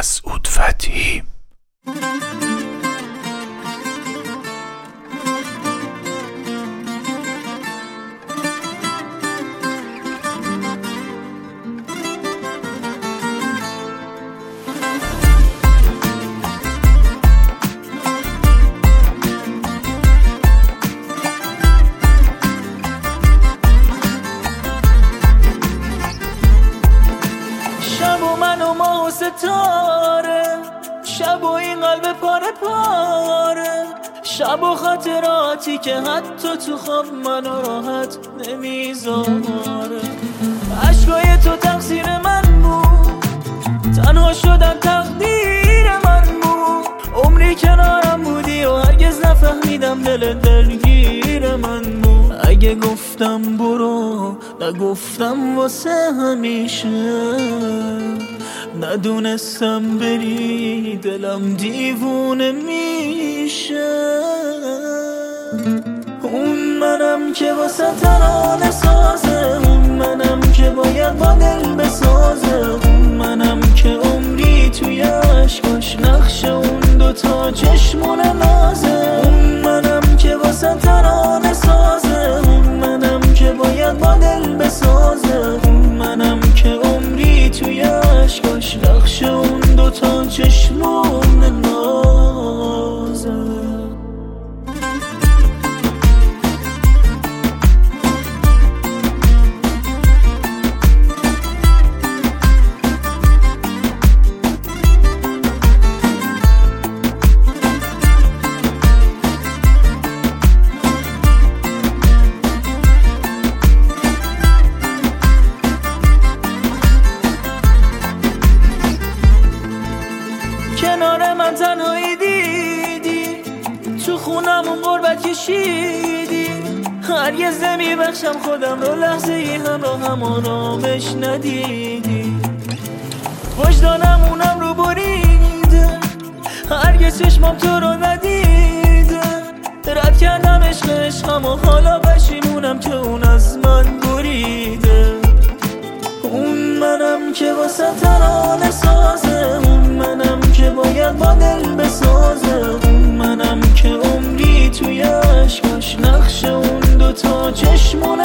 مسعود فتحی. شب و من و ماه و ستاره، شب و این قلب پاره پاره، شب و خاطراتی که حتی تو خواب منو راحت نمیذاره. عشقای تو تقصیر من بود، تنها شدن تقدیر من بود. عمری کنارم بودی و هرگز نفهمیدم دل دلگیر من بود. اگه گفتم برو نگفتم واسه همیشه، ندونستم بری دلم دیوونه میشه. اون منم که واسه ترانه سازه، اون منم که باید با دل بسازه، اون منم که عمری توی عشقاش نقش اون دوتا چشمونه نازه. اون منم که واسه ترانه سازه، اون منم که باید با دل بسازه، اون منم که عمری توی عشقاش نقش اون دوتا چشمونه نازه. کنار من تنهایی دیدی، تو خونمون غربت کشیدی. هرگز نمیبخشم خودم رو لحظه ای همراهم آرامش ندیدی. وجدانم اونم رو بریده، هرگز چشمام تو رو ندیده. رد کردم عشقم و حالا پشیمونم که اون از من بریده. اون منم که واسه ترانه سازه، اون منم که باید با دل بسازه، اون منم که عمری توی عشقاش نقش اون دوتا چشمونه